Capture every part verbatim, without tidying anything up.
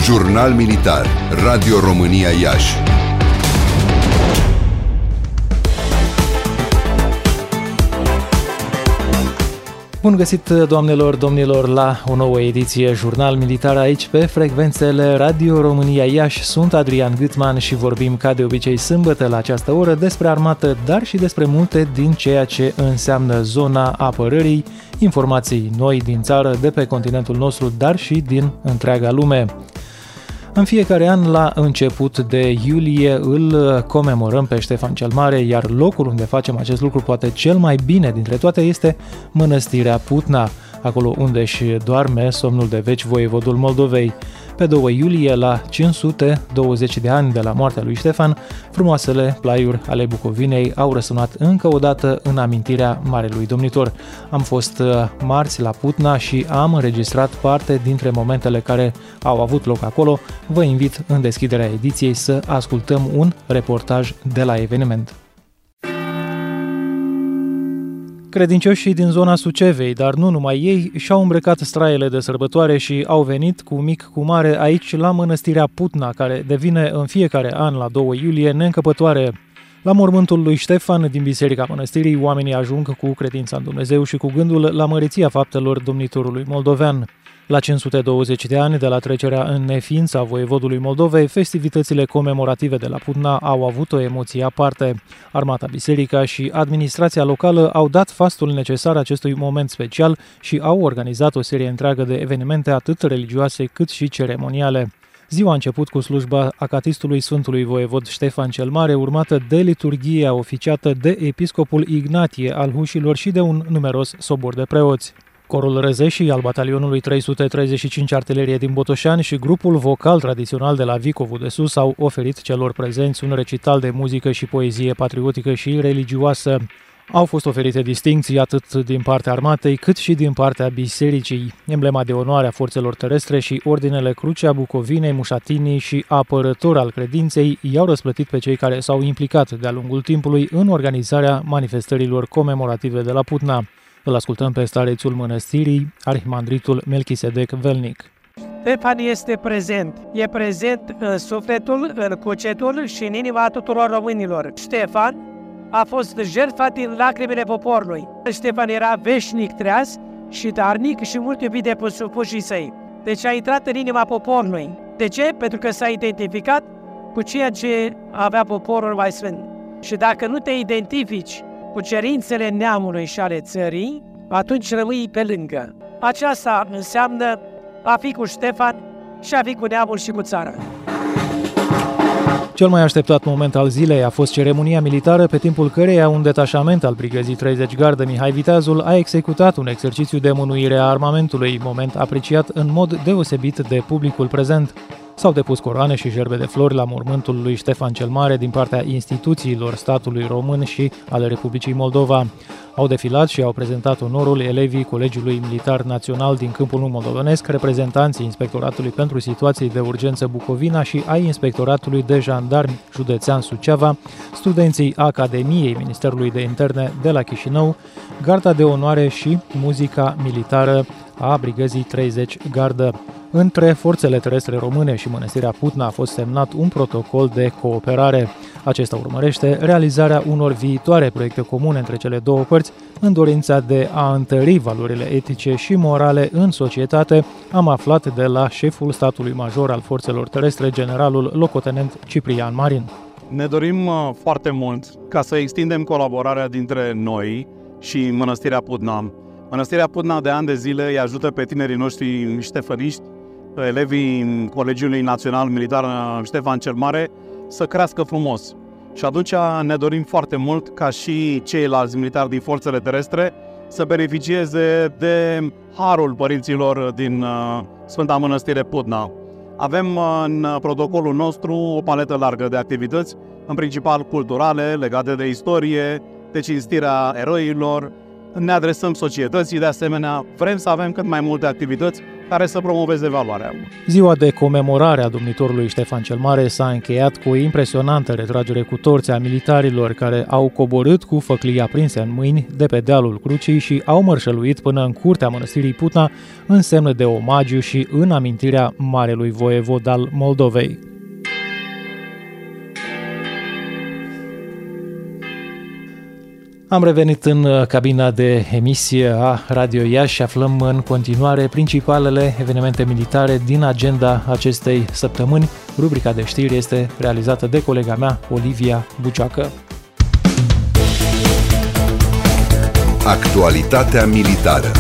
Jurnal Militar, Radio România Iași. Bun găsit, doamnelor, domnilor, la o nouă ediție Jurnal Militar aici pe frecvențele Radio România Iași. Sunt Adrian Gutman și vorbim ca de obicei sâmbătă la această oră despre armată, dar și despre multe din ceea ce înseamnă zona apărării, informații noi din țară, de pe continentul nostru, dar și din întreaga lume. În fiecare an, la început de iulie, îl comemorăm pe Ștefan cel Mare, iar locul unde facem acest lucru poate cel mai bine dintre toate este Mănăstirea Putna, acolo unde își doarme somnul de veci voievodul Moldovei. Pe doi iulie, la cinci sute douăzeci de ani de la moartea lui Ștefan, frumoasele plaiuri ale Bucovinei au răsunat încă o dată în amintirea Marelui Domnitor. Am fost marți la Putna și am înregistrat parte dintre momentele care au avut loc acolo. Vă invit în deschiderea ediției să ascultăm un reportaj de la eveniment. Credincioșii din zona Sucevei, dar nu numai ei, și-au îmbrăcat straiele de sărbătoare și au venit cu mic cu mare aici la Mănăstirea Putna, care devine în fiecare an la doi iulie neîncăpătoare. La mormântul lui Ștefan din Biserica Mănăstirii, oamenii ajung cu credința în Dumnezeu și cu gândul la măreția faptelor domnitorului moldovean. La cinci sute douăzeci de ani de la trecerea în neființă a voievodului Moldovei, festivitățile comemorative de la Putna au avut o emoție aparte. Armata, biserica și administrația locală au dat fastul necesar acestui moment special și au organizat o serie întreagă de evenimente atât religioase cât și ceremoniale. Ziua a început cu slujba acatistului Sfântului Voievod Ștefan cel Mare, urmată de liturghia oficiată de episcopul Ignatie al Hușilor și de un numeros sobor de preoți. Corul Răzeșii al batalionului trei sute treizeci și cinci Artilerie din Botoșani și grupul vocal tradițional de la Vicovul de Sus au oferit celor prezenți un recital de muzică și poezie patriotică și religioasă. Au fost oferite distincții atât din partea armatei cât și din partea bisericii. Emblema de onoare a forțelor terestre și ordinele Crucea Bucovinei, Mușatinii și apărător al credinței i-au răsplătit pe cei care s-au implicat de-a lungul timpului în organizarea manifestărilor comemorative de la Putna. Îl ascultăm pe starețul mănăstirii, arhimandritul Melchisedec Velnic. Ștefan este prezent. E prezent în sufletul, în cugetul și în inima tuturor românilor. Ștefan a fost jertfa din lacrimile poporului. Ștefan era veșnic treaz și darnic și mult iubit de supușii săi. Deci a intrat în inima poporului. De ce? Pentru că s-a identificat cu ceea ce avea poporul mai sfânt. Și dacă nu te identifici cu cerințele neamului și ale țării, atunci rămâi pe lângă. Aceasta înseamnă a fi cu Ștefan și a fi cu neamul și cu țara. Cel mai așteptat moment al zilei a fost ceremonia militară, pe timpul căreia un detașament al Brigăzii treizeci Gardă Mihai Viteazul a executat un exercițiu de mânuire a armamentului, moment apreciat în mod deosebit de publicul prezent. S-au depus coroane și gerbe de flori la mormântul lui Ștefan cel Mare din partea instituțiilor statului român și ale Republicii Moldova. Au defilat și au prezentat onorul elevii Colegiului Militar Național din Câmpul Moldovenesc, reprezentanții Inspectoratului pentru Situații de Urgență Bucovina și ai Inspectoratului de Jandarmi Județean Suceava, studenții Academiei Ministerului de Interne de la Chișinău, garda de onoare și muzica militară a Brigăzii treizeci Gardă. Între forțele terestre române și Mănăstirea Putna a fost semnat un protocol de cooperare. Acesta urmărește realizarea unor viitoare proiecte comune între cele două părți în dorința de a întări valorile etice și morale în societate, am aflat de la șeful statului major al forțelor terestre, generalul locotenent Ciprian Marin. Ne dorim foarte mult ca să extindem colaborarea dintre noi și Mănăstirea Putna. Mănăstirea Putna de ani de zile îi ajută pe tinerii noștri ștefăniști, elevii Colegiului Național Militar Ștefan cel Mare, să crească frumos. Și atunci ne dorim foarte mult ca și ceilalți militari din forțele terestre să beneficieze de harul părinților din Sfânta Mănăstire Putna. Avem în protocolul nostru o paletă largă de activități, în principal culturale, legate de istorie, de cinstirea eroilor, ne adresăm societății, de asemenea vrem să avem cât mai multe activități care să promoveze valoarea. Ziua de comemorare a domnitorului Ștefan cel Mare s-a încheiat cu o impresionantă retragere cu torțe a militarilor care au coborât cu făclii aprinse în mâini de pe dealul crucii și au mărșăluit până în curtea mănăstirii Putna în semn de omagiu și în amintirea marelui voievod al Moldovei. Am revenit în cabina de emisie a Radio Iași și aflăm în continuare principalele evenimente militare din agenda acestei săptămâni. Rubrica de știri este realizată de colega mea, Olivia Bucioacă. Actualitatea militară.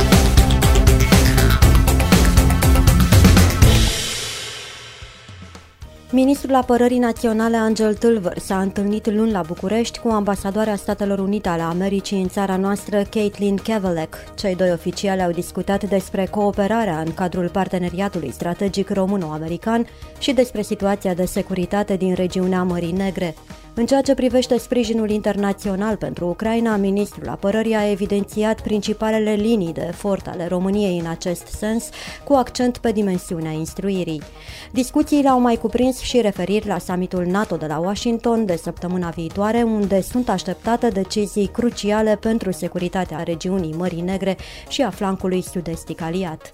Ministrul Apărării Naționale Angel Tâlvăr s-a întâlnit luni la București cu ambasadoarea Statelor Unite ale Americii în țara noastră, Caitlin Kevelec. Cei doi oficiali au discutat despre cooperarea în cadrul parteneriatului strategic româno-american și despre situația de securitate din regiunea Mării Negre. În ceea ce privește sprijinul internațional pentru Ucraina, ministrul Apărării a evidențiat principalele linii de efort ale României în acest sens, cu accent pe dimensiunea instruirii. Discuțiile au mai cuprins și referiri la summitul NATO de la Washington de săptămâna viitoare, unde sunt așteptate decizii cruciale pentru securitatea regiunii Mării Negre și a flancului sud-estic aliat.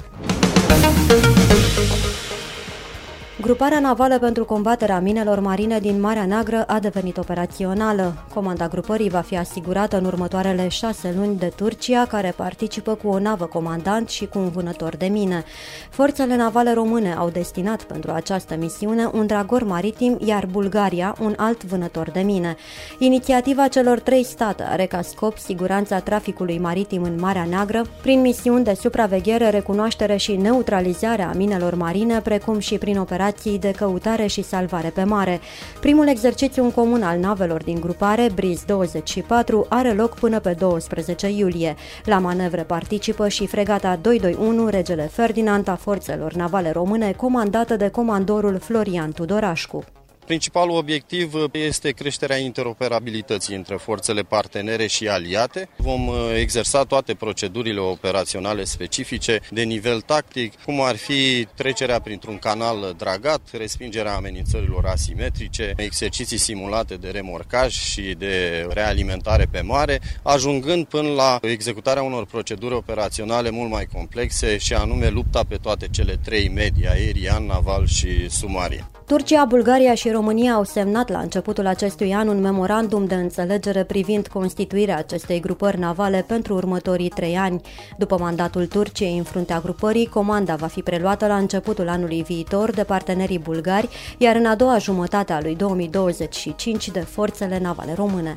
Gruparea navală pentru combaterea minelor marine din Marea Neagră a devenit operațională. Comanda grupării va fi asigurată în următoarele șase luni de Turcia, care participă cu o navă comandant și cu un vânător de mine. Forțele navale române au destinat pentru această misiune un dragor maritim, iar Bulgaria un alt vânător de mine. Inițiativa celor trei state are ca scop siguranța traficului maritim în Marea Neagră, prin misiuni de supraveghere, recunoaștere și neutralizare a minelor marine, precum și prin operații de căutare și salvare pe mare. Primul exercițiu în comun al navelor din grupare, Breeze douăzeci și patru, are loc până pe douăsprezece iulie. La manevre participă și fregata doi doi unu Regele Ferdinand a forțelor navale române, comandată de comandorul Florian Tudorașcu. Principalul obiectiv este creșterea interoperabilității între forțele partenere și aliate. Vom exersa toate procedurile operaționale specifice de nivel tactic, cum ar fi trecerea printr-un canal dragat, respingerea amenințărilor asimetrice, exerciții simulate de remorcaj și de realimentare pe mare, ajungând până la executarea unor proceduri operaționale mult mai complexe, și anume lupta pe toate cele trei medii, aerian, naval și submarin. Turcia, Bulgaria și România au semnat la începutul acestui an un memorandum de înțelegere privind constituirea acestei grupări navale pentru următorii trei ani. După mandatul Turciei în fruntea grupării, comanda va fi preluată la începutul anului viitor de partenerii bulgari, iar în a doua jumătate a lui două mii douăzeci și cinci de forțele navale române.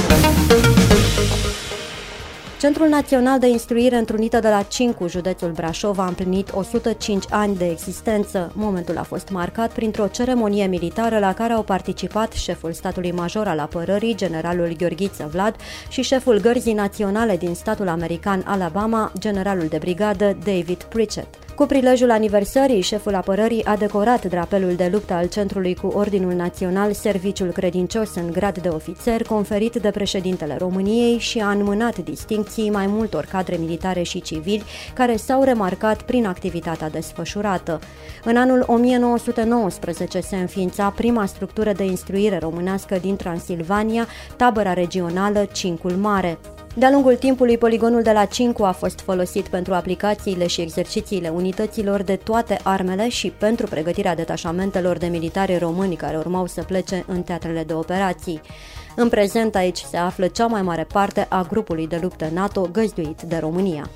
Centrul Național de Instruire Întrunită de la Cincu, județul Brașov, a împlinit o sută cinci ani de existență. Momentul a fost marcat printr-o ceremonie militară la care au participat șeful statului major al apărării, generalul Gheorghiță Vlad, și șeful Gărzii Naționale din statul american Alabama, generalul de brigadă David Pritchett. Cu prilejul aniversării, șeful apărării a decorat drapelul de luptă al centrului cu Ordinul Național Serviciul Credincios în grad de ofițer, conferit de președintele României, și a înmânat distincții mai multor cadre militare și civili care s-au remarcat prin activitatea desfășurată. În anul o mie nouă sute nouăsprezece se înființa prima structură de instruire românească din Transilvania, tabăra regională Cincul Mare. De-a lungul timpului, poligonul de la Cincu a fost folosit pentru aplicațiile și exercițiile unităților de toate armele și pentru pregătirea detașamentelor de militari români care urmau să plece în teatrele de operații. În prezent, aici se află cea mai mare parte a grupului de luptă NATO găzduit de România.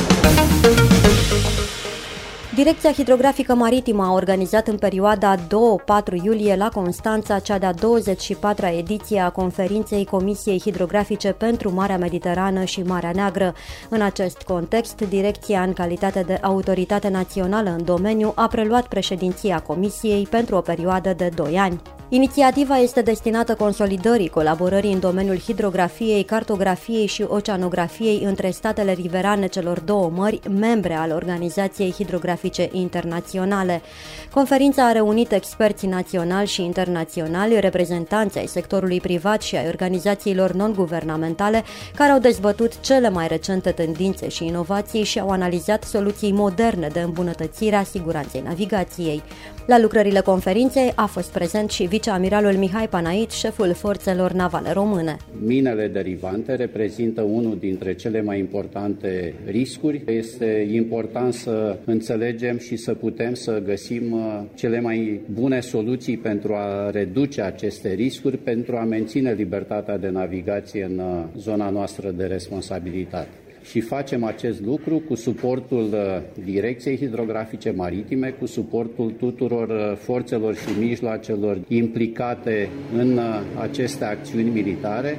Direcția Hidrografică Maritimă a organizat în perioada doi patru iulie la Constanța cea de-a douăzeci și patra ediție a conferinței Comisiei Hidrografice pentru Marea Mediterană și Marea Neagră. În acest context, direcția, în calitate de autoritate națională în domeniu, a preluat președinția Comisiei pentru o perioadă de doi ani. Inițiativa este destinată consolidării colaborării în domeniul hidrografiei, cartografiei și oceanografiei între statele riverane celor două mări, membre ale Organizației Hidrografice Internaționale. Conferința a reunit experți naționali și internaționali, reprezentanți ai sectorului privat și ai organizațiilor non-guvernamentale, care au dezbătut cele mai recente tendințe și inovații și au analizat soluții moderne de îmbunătățire a siguranței navigației. La lucrările conferinței a fost prezent și viceamiralul Mihai Panait, șeful forțelor navale române. Minele derivante reprezintă unul dintre cele mai importante riscuri. Este important să înțelegem și să putem să găsim cele mai bune soluții pentru a reduce aceste riscuri, pentru a menține libertatea de navigație în zona noastră de responsabilitate. Și facem acest lucru cu suportul Direcției Hidrografice Maritime, cu suportul tuturor forțelor și mijloacelor implicate în aceste acțiuni militare.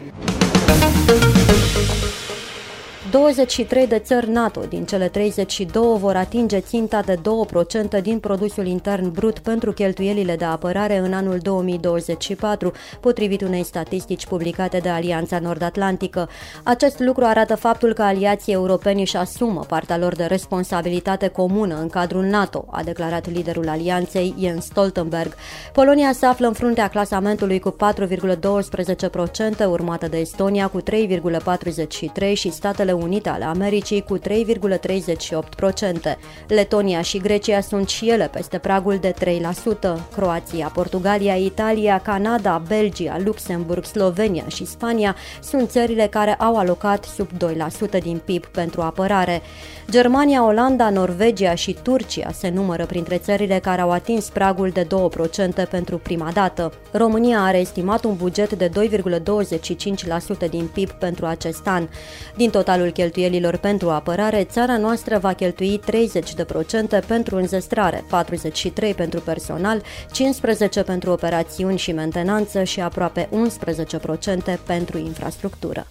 douăzeci și trei de țări NATO din cele treizeci și două vor atinge ținta de doi la sută din produsul intern brut pentru cheltuielile de apărare în anul două mii douăzeci și patru, potrivit unei statistici publicate de Alianța Nord-Atlantică. Acest lucru arată faptul că aliații europeni își asumă partea lor de responsabilitate comună în cadrul NATO, a declarat liderul alianței Jens Stoltenberg. Polonia se află în fruntea clasamentului cu patru virgulă doisprezece la sută, urmată de Estonia cu trei virgulă patruzeci și trei la sută și Statele Unite ale Americii cu trei virgulă treizeci și opt la sută. Letonia și Grecia sunt și ele peste pragul de trei la sută. Croația, Portugalia, Italia, Canada, Belgia, Luxemburg, Slovenia și Spania sunt țările care au alocat sub doi la sută din P I B pentru apărare. Germania, Olanda, Norvegia și Turcia se numără printre țările care au atins pragul de doi la sută pentru prima dată. România are estimat un buget de doi virgulă douăzeci și cinci la sută din P I B pentru acest an. Din totalul cheltuielilor pentru apărare, țara noastră va cheltui treizeci la sută pentru înzestrare, patruzeci și trei la sută pentru personal, cincisprezece la sută pentru operațiuni și mentenanță și aproape unsprezece la sută pentru infrastructură.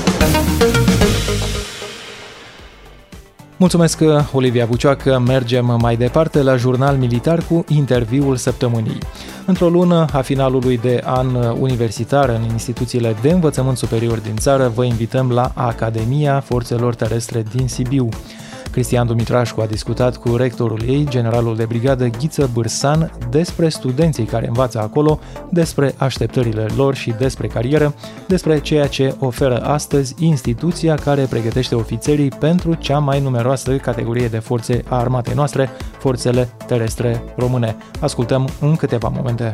Mulțumesc, Olivia Bucioacă. Mergem mai departe la Jurnal Militar cu interviul săptămânii. Într-o lună a finalului de an universitar în instituțiile de învățământ superior din țară, vă invităm la Academia Forțelor Terestre din Sibiu. Cristian Dumitrașcu a discutat cu rectorul ei, generalul de brigadă Ghiță Bârsan, despre studenții care învață acolo, despre așteptările lor și despre carieră, despre ceea ce oferă astăzi instituția care pregătește ofițerii pentru cea mai numeroasă categorie de forțe a armatei noastre, Forțele Terestre Române. Ascultăm în câteva momente.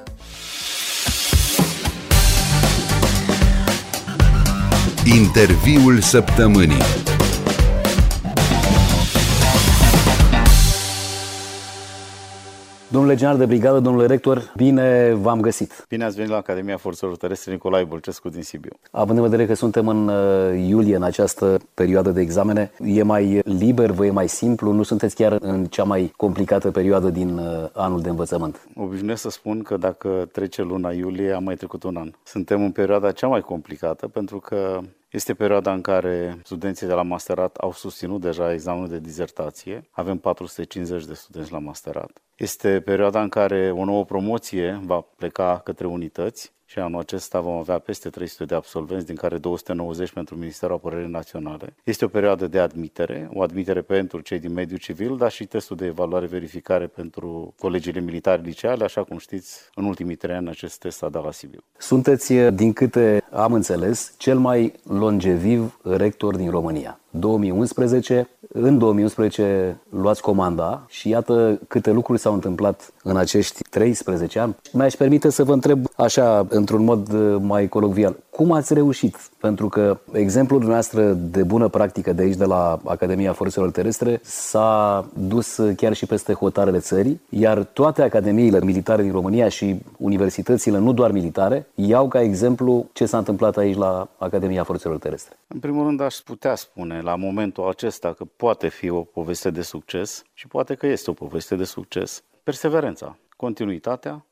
Interviul săptămânii. Domnule general de brigadă, domnule rector, bine v-am găsit. Bine ați venit la Academia Forțelor Terestre Nicolae Bolcescu din Sibiu. Având în vedere că suntem în iulie, în această perioadă de examene, e mai liber, vă e mai simplu? Nu sunteți chiar în cea mai complicată perioadă din anul de învățământ? Obișnuiesc să spun că dacă trece luna iulie, am mai trecut un an. Suntem în perioada cea mai complicată pentru că este perioada în care studenții de la masterat au susținut deja examenul de dizertație. Avem patru sute cincizeci de studenți la masterat. Este perioada în care o nouă promoție va pleca către unități și anul acesta vom avea peste trei sute de absolvenți, din care două sute nouăzeci pentru Ministerul Apărării Naționale. Este o perioadă de admitere, o admitere pentru cei din mediul civil, dar și testul de evaluare-verificare pentru colegiile militare liceale. Așa cum știți, în ultimii trei ani acest test a dat la Sibiu. Sunteți, din câte am înțeles, cel mai longeviv rector din România. două mii unsprezece, în două mii unsprezece luați comanda și iată câte lucruri s-au întâmplat în acești treisprezece ani. Mi-aș permite să vă întreb așa, într-un mod mai colocvial, cum ați reușit? Pentru că exemplul dumneavoastră de bună practică de aici, de la Academia Forțelor Terestre, s-a dus chiar și peste hotarele țării, iar toate academiile militare din România și universitățile, nu doar militare, iau ca exemplu ce s-a întâmplat aici la Academia Forțelor Terestre. În primul rând aș putea spune la momentul acesta că poate fi o poveste de succes și poate că este o poveste de succes. Perseverența, continuitatea,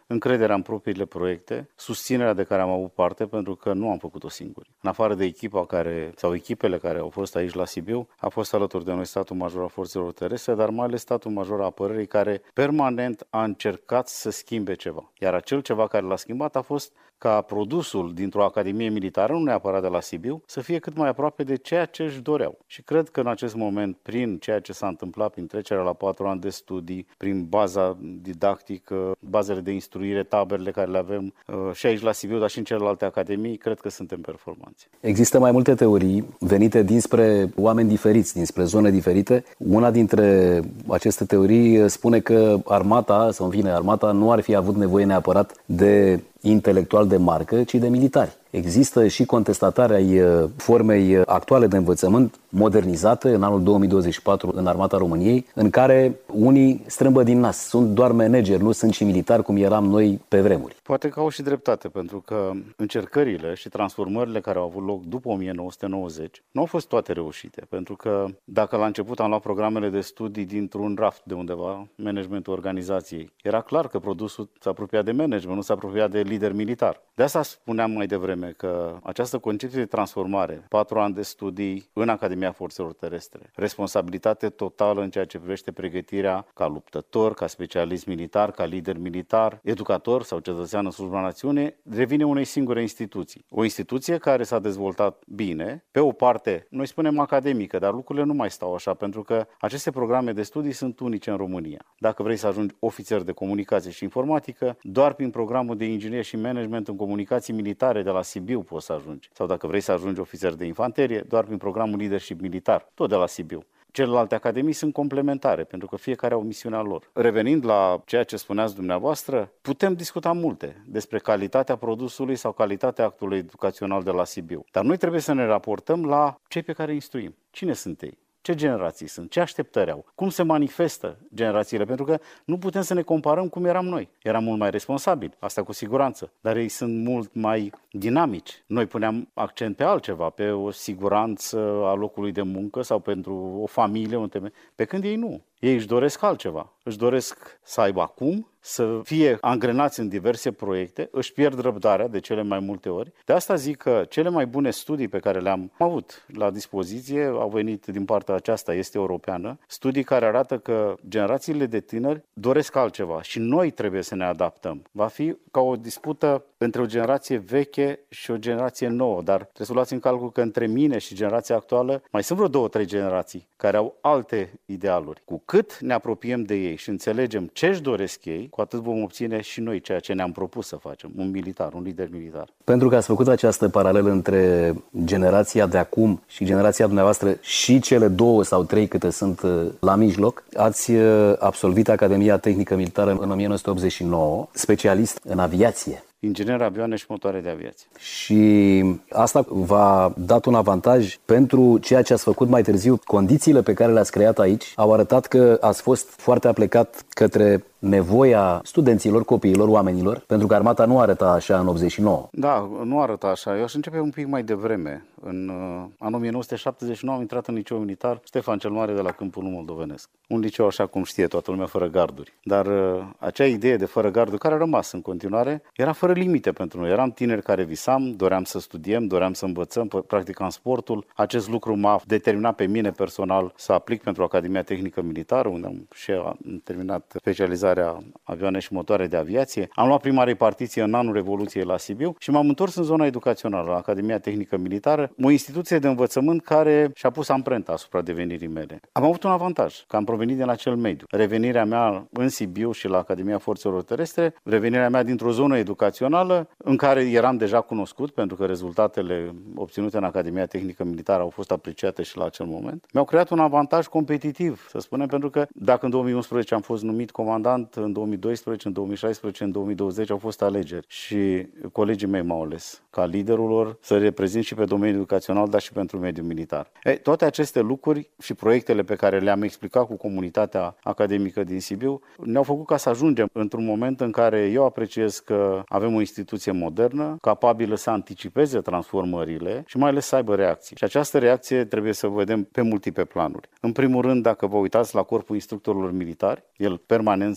încrederea în propriile proiecte, susținerea de care am avut parte, pentru că nu am făcut-o singuri. În afară de echipa care, sau echipele care au fost aici la Sibiu, a fost alături de noi statul major al forțelor terestre, dar mai ales statul major al apărării, care permanent a încercat să schimbe ceva. Iar acel ceva care l-a schimbat a fost ca produsul dintr-o academie militară, nu neapărat de la Sibiu, să fie cât mai aproape de ceea ce își doreau. Și cred că în acest moment, prin ceea ce s-a întâmplat, prin trecerea la patru ani de studii, prin baza didactică, bazele de instruire, taberele care le avem și aici la Sibiu, dar și în celelalte academii, cred că suntem performanți. Există mai multe teorii venite dinspre oameni diferiți, dinspre zone diferite. Una dintre aceste teorii spune că armata, sau în fine, armata nu ar fi avut nevoie neapărat de intelectual de marcă, ci de militari. Există și contestatarea formei actuale de învățământ modernizate în anul două mii douăzeci și patru în Armata României, în care unii strâmbă din nas. Sunt doar manageri, nu sunt și militari cum eram noi pe vremuri. Poate că au și dreptate, pentru că încercările și transformările care au avut loc după o mie nouă sute nouăzeci nu au fost toate reușite, pentru că dacă la început am luat programele de studii dintr-un raft de undeva, managementul organizației, era clar că produsul s-a apropiat de management, nu s-a apropiat de lider militar. De asta spuneam mai devreme că această concepție de transformare, patru ani de studii în Academia Forțelor Terestre, responsabilitate totală în ceea ce privește pregătirea ca luptător, ca specialist militar, ca lider militar, educator sau cetățean în slujba națiunii, revine unei singure instituții. O instituție care s-a dezvoltat bine, pe o parte, noi spunem academică, dar lucrurile nu mai stau așa, pentru că aceste programe de studii sunt unice în România. Dacă vrei să ajungi ofițer de comunicație și informatică, doar prin programul de inginerie și management în comunicații militare de la Sibiu poți să ajungi. Sau dacă vrei să ajungi ofițer de infanterie, doar prin programul leadership militar, tot de la Sibiu. Celelalte academii sunt complementare, pentru că fiecare au misiunea lor. Revenind la ceea ce spuneați dumneavoastră, putem discuta multe despre calitatea produsului sau calitatea actului educațional de la Sibiu. Dar noi trebuie să ne raportăm la cei pe care îi instruim. Cine sunt ei? Ce generații sunt? Ce așteptări au? Cum se manifestă generațiile? Pentru că nu putem să ne comparăm cum eram noi. Eram mult mai responsabili, asta cu siguranță, dar ei sunt mult mai dinamici. Noi puneam accent pe altceva, pe o siguranță a locului de muncă sau pentru o familie, un teme. Pe când ei nu. Ei își doresc altceva. Își doresc să aibă acum, să fie angrenați în diverse proiecte, își pierd răbdarea de cele mai multe ori. De asta zic că cele mai bune studii pe care le-am avut la dispoziție au venit din partea aceasta, este europeană, studii care arată că generațiile de tineri doresc altceva și noi trebuie să ne adaptăm. Va fi ca o dispută între o generație veche și o generație nouă, dar trebuie să luați în calcul că între mine și generația actuală mai sunt vreo două, trei generații care au alte idealuri. Cu cât ne apropiem de ei și înțelegem ce își doresc ei, cu atât vom obține și noi ceea ce ne-am propus să facem, un militar, un lider militar. Pentru că ați făcut această paralelă între generația de acum și generația dumneavoastră și cele două sau trei câte sunt la mijloc, ați absolvit Academia Tehnică Militară în o mie nouă sute optzeci și nouă, specialist în aviație. Inginer avioane și motoare de aviație. Și asta v-a dat un avantaj pentru ceea ce ați făcut mai târziu. Condițiile pe care le-ați creat aici au arătat că ați fost foarte aplecat către nevoia studenților, copiilor, oamenilor, pentru că armata nu arăta așa în optzeci și nouă. Da, nu arăta așa. Eu aș începe un pic mai devreme. În uh, anul o mie nouă sute șaptezeci și nouă am intrat în liceu militar Ștefan cel Mare de la Câmpul Nou Moldovenesc. Un liceu, așa cum știe toată lumea, fără garduri. Dar uh, acea idee de fără garduri, care a rămas în continuare, era fără limite pentru noi. Eram tineri care visam, doream să studiem, doream să învățăm, practicam sportul. Acest lucru m-a determinat pe mine personal să aplic pentru Academia Tehnică Militară, unde am și am terminat specializarea avioane și motoare de aviație. Am luat prima repartiție în anul Revoluției la Sibiu și m-am întors în zona educațională, la Academia Tehnică Militară, o instituție de învățământ care și-a pus amprenta asupra devenirii mele. Am avut un avantaj, că am provenit din acel mediu. Revenirea mea în Sibiu și la Academia Forțelor Terestre, revenirea mea dintr-o zonă educațională în care eram deja cunoscut, pentru că rezultatele obținute în Academia Tehnică Militară au fost apreciate și la acel moment, mi-au creat un avantaj competitiv, să spunem, pentru că dacă în două mii unsprezece am fost numit comandant, în două mii doisprezece, în două mii șaisprezece, în două mii douăzeci au fost alegeri și colegii mei m-au ales ca liderul lor să reprezint și pe domeniul educațional, dar și pentru mediul militar. Ei, toate aceste lucruri și proiectele pe care le-am explicat cu comunitatea academică din Sibiu ne-au făcut ca să ajungem într-un moment în care eu apreciez că avem o instituție modernă, capabilă să anticipeze transformările și mai ales să aibă reacții. Și această reacție trebuie să o vedem pe multiple planuri. În primul rând, dacă vă uitați la corpul instructorilor militari, el permanent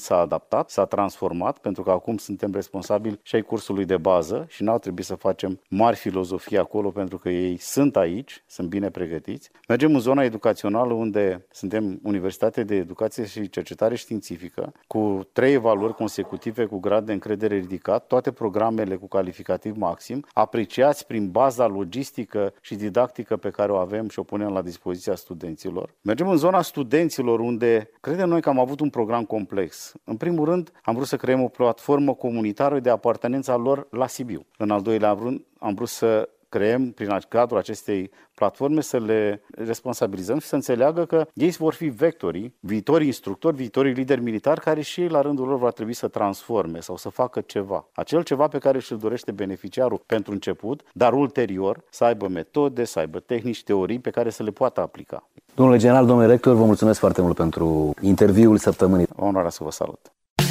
s-a adaptat, s-a transformat, pentru că acum suntem responsabili și ai cursului de bază și n-au trebuit să facem mari filozofii acolo, pentru că ei sunt aici, sunt bine pregătiți. Mergem în zona educațională, unde suntem Universitate de Educație și Cercetare Științifică, cu trei evaluări consecutive cu grad de încredere ridicat, toate programele cu calificativ maxim, apreciați prin baza logistică și didactică pe care o avem și o punem la dispoziția studenților. Mergem în zona studenților, unde credem noi că am avut un program complex. În primul rând, am vrut să creăm o platformă comunitară de apartenență a lor la Sibiu. În al doilea rând, am vrut să creăm, prin cadrul acestei platforme, să le responsabilizăm și să înțeleagă că ei vor fi vectorii, viitorii instructori, viitorii lideri militari, care și ei la rândul lor va trebui să transforme sau să facă ceva. Acel ceva pe care și-l dorește beneficiarul pentru început, dar ulterior să aibă metode, să aibă tehnici, teorii pe care să le poată aplica. Domnule general, domnule rector, vă mulțumesc foarte mult pentru interviul săptămânii. Onoarea să vă salut.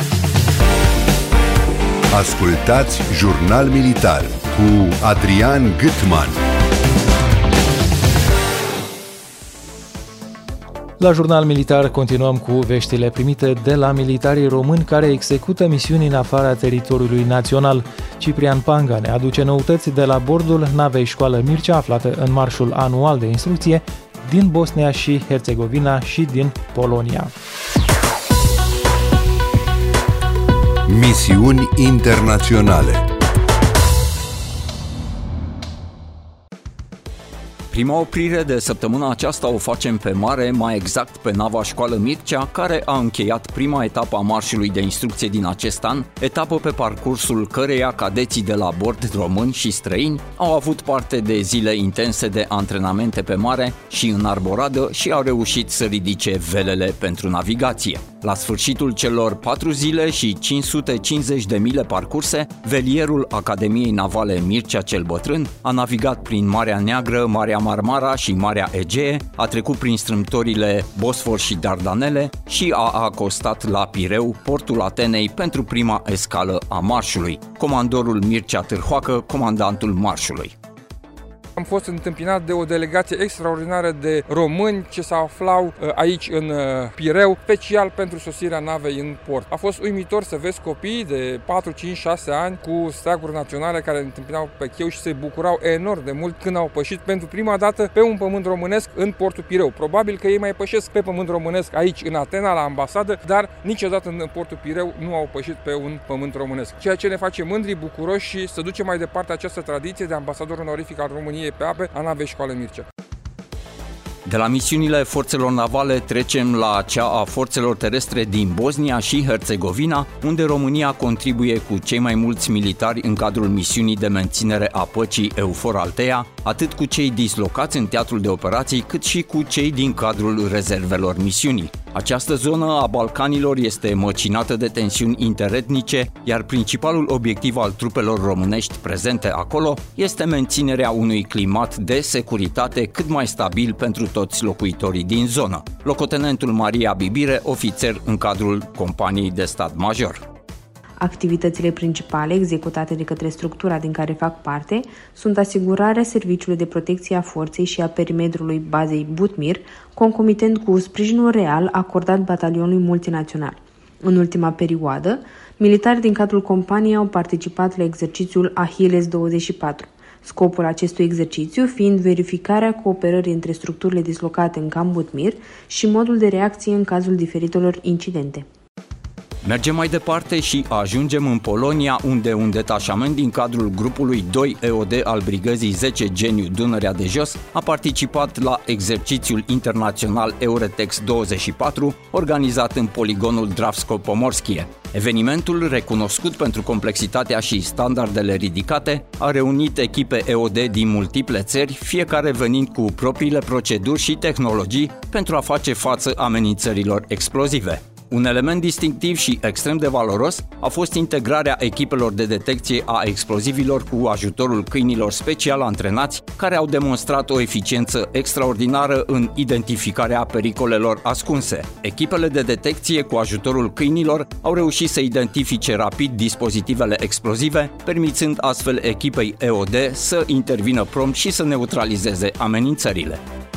Ascultați Jurnal Militar cu Adrian Gutman. La Jurnal Militar continuăm cu veștile primite de la militarii români care execută misiuni în afara teritoriului național. Ciprian Panga ne aduce noutăți de la bordul navei Școală Mircea, aflată în marșul anual de instrucție din Bosnia și Herțegovina și din Polonia. Misiuni internaționale. Prima oprire de săptămâna aceasta o facem pe mare, mai exact pe nava Școală Mircea, care a încheiat prima etapă a marșului de instrucție din acest an, etapă pe parcursul căreia cadeții de la bord români și străini au avut parte de zile intense de antrenamente pe mare și în arboradă și au reușit să ridice velele pentru navigație. La sfârșitul celor patru zile și cinci sute cincizeci de mile parcurse, velierul Academiei Navale Mircea cel Bătrân a navigat prin Marea Neagră, Marea Marmara și Marea Egee, a trecut prin strâmtorile Bosfor și Dardanele și a acostat la Pireu, portul Atenei, pentru prima escală a marșului. Comandorul Mircea Târhoacă, comandantul marșului. Am fost întâmpinat de o delegație extraordinară de români ce se aflau aici în Pireu, special pentru sosirea navei în port. A fost uimitor să vezi copii de patru, cinci, șase ani cu steaguri naționale care întâmpinau pe cheu și se bucurau enorm de mult când au pășit pentru prima dată pe un pământ românesc în portul Pireu. Probabil că ei mai pășesc pe pământ românesc aici în Atena, la ambasadă, dar niciodată în portul Pireu nu au pășit pe un pământ românesc. Ceea ce ne face mândri, bucuroși și să ducem mai departe această tradiție de ambasador onorific al României pe ape a navei Școală Mircea. De la misiunile forțelor navale trecem la cea a forțelor terestre din Bosnia și Herțegovina, unde România contribuie cu cei mai mulți militari în cadrul misiunii de menținere a păcii EUFOR Althea, atât cu cei dislocați în teatrul de operații, cât și cu cei din cadrul rezervelor misiunii. Această zonă a Balcanilor este măcinată de tensiuni interetnice, iar principalul obiectiv al trupelor românești prezente acolo este menținerea unui climat de securitate cât mai stabil pentru toți locuitorii din zonă. Locotenentul Maria Bibire, ofițer în cadrul companiei de stat major. Activitățile principale executate de către structura din care fac parte sunt asigurarea serviciului de protecție a forței și a perimetrului bazei Butmir, concomitent cu sprijinul real acordat batalionului multinațional. În ultima perioadă, militari din cadrul companiei au participat la exercițiul Achilles douăzeci și patru. Scopul acestui exercițiu fiind verificarea cooperării între structurile dislocate în Camp Butmir și modul de reacție în cazul diferitelor incidente. Mergem mai departe și ajungem în Polonia, unde un detașament din cadrul grupului doi E O D al brigăzii zece Geniu Dunărea de Jos a participat la exercițiul internațional Euretex douăzeci și patru, organizat în poligonul Drawsko-Pomorskie. Evenimentul, recunoscut pentru complexitatea și standardele ridicate, a reunit echipe E O D din multiple țări, fiecare venind cu propriile proceduri și tehnologii pentru a face față amenințărilor explozive. Un element distinctiv și extrem de valoros a fost integrarea echipelor de detecție a explozivilor cu ajutorul câinilor special antrenați, care au demonstrat o eficiență extraordinară în identificarea pericolelor ascunse. Echipele de detecție cu ajutorul câinilor au reușit să identifice rapid dispozitivele explozive, permițând astfel echipei E O D să intervină prompt și să neutralizeze amenințările.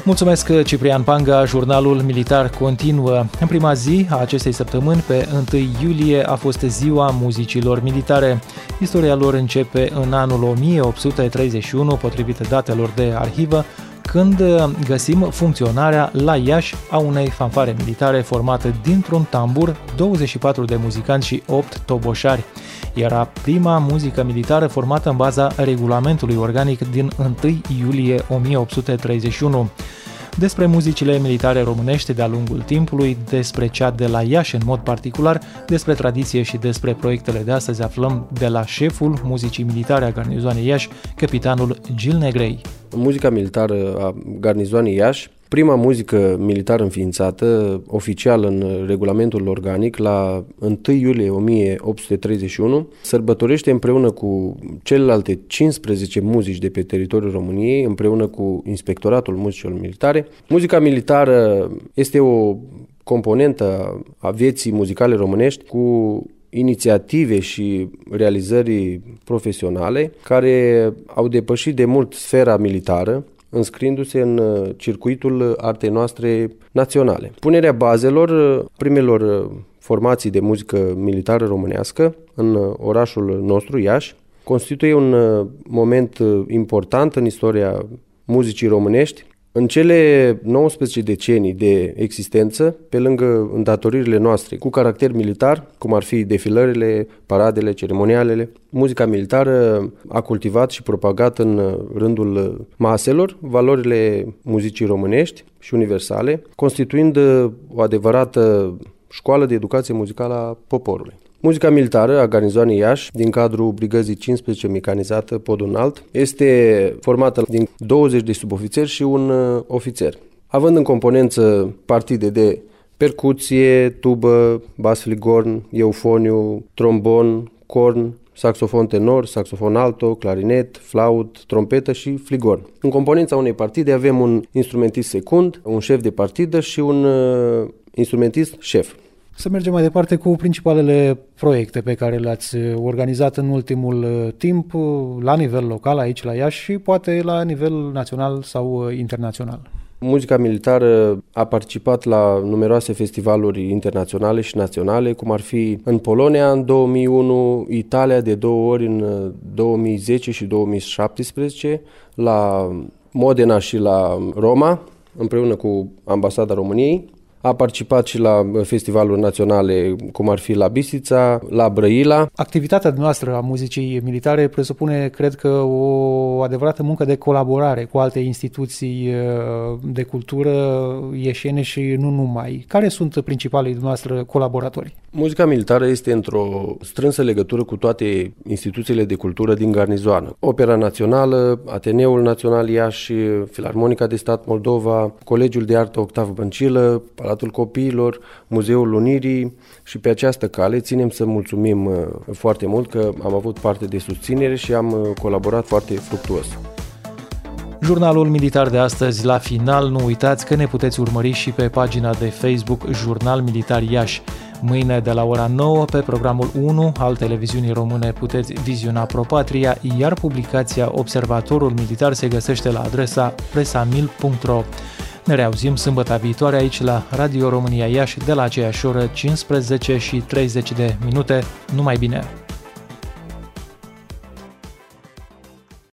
Mulțumesc, Ciprian Panga. Jurnalul militar continuă. În prima zi a acestei săptămâni, pe întâi iulie, a fost Ziua Muzicilor Militare. Istoria lor începe în anul o mie opt sute treizeci și unu, potrivit datelor de arhivă, când găsim funcționarea la Iași a unei fanfare militare formate dintr-un tambur, douăzeci și patru de muzicanți și opt toboșari. Era prima muzică militară formată în baza regulamentului organic din întâi iulie o mie opt sute treizeci și unu. Despre muzicile militare românești de-a lungul timpului, despre cea de la Iași în mod particular, despre tradiție și despre proiectele de astăzi aflăm de la șeful muzicii militare a garnizoanei Iași, capitanul Gil Negrei. Muzica militară a garnizoanei Iași, prima muzică militară înființată oficial în regulamentul organic la întâi iulie o mie opt sute treizeci și unu, sărbătorește împreună cu celelalte cincisprezece muzici de pe teritoriul României, împreună cu Inspectoratul Muzicilor Militare. Muzica militară este o componentă a vieții muzicale românești cu inițiative și realizări profesionale care au depășit de mult sfera militară, înscriindu-se în circuitul artei noastre naționale. Punerea bazelor primelor formații de muzică militară românească în orașul nostru, Iași, constituie un moment important în istoria muzicii românești. În cele nouăsprezece decenii de existență, pe lângă îndatoririle noastre cu caracter militar, cum ar fi defilările, paradele, ceremonialele, muzica militară a cultivat și propagat în rândul maselor valorile muzicii românești și universale, constituind o adevărată școală de educație muzicală a poporului. Muzica militară a garnizoanei Iași, din cadrul brigăzii cincisprezece mecanizată Podul Înalt, este formată din douăzeci de subofițeri și un ofițer, având în componență partide de percuție, tubă, bas fligorn, eufoniu, trombon, corn, saxofon tenor, saxofon alto, clarinet, flaut, trompetă și fligorn. În componența unei partide avem un instrumentist secund, un șef de partidă și un uh, instrumentist șef. Să mergem mai departe cu principalele proiecte pe care le-ați organizat în ultimul timp la nivel local aici la Iași și poate la nivel național sau internațional. Muzica militară a participat la numeroase festivaluri internaționale și naționale, cum ar fi în Polonia în două mii unu, Italia de două ori în două mii zece și două mii șaptesprezece, la Modena și la Roma, împreună cu Ambasada României. A participat și la festivaluri naționale, cum ar fi la Bistrița, la Brăila. Activitatea noastră a muzicii militare presupune, cred că, o adevărată muncă de colaborare cu alte instituții de cultură ieșene și nu numai. Care sunt principalii noastre colaboratori? Muzica militară este într-o strânsă legătură cu toate instituțiile de cultură din garnizoană. Opera Națională, Ateneul Național Iași, Filarmonica de Stat Moldova, Colegiul de Artă Octav Băncilă, Palatul Copiilor, Muzeul Unirii și pe această cale ținem să mulțumim foarte mult că am avut parte de susținere și am colaborat foarte fructuos. Jurnalul militar de astăzi la final, nu uitați că ne puteți urmări și pe pagina de Facebook Jurnal Militar Iași. Mâine de la ora nouă pe programul unu al televiziunii române puteți viziona ProPatria, iar publicația Observatorul Militar se găsește la adresa presamil punct ro. Ne reauzim sâmbătă viitoare aici la Radio România Iași de la aceeași oră, cincisprezece și treizeci de minute. Numai bine!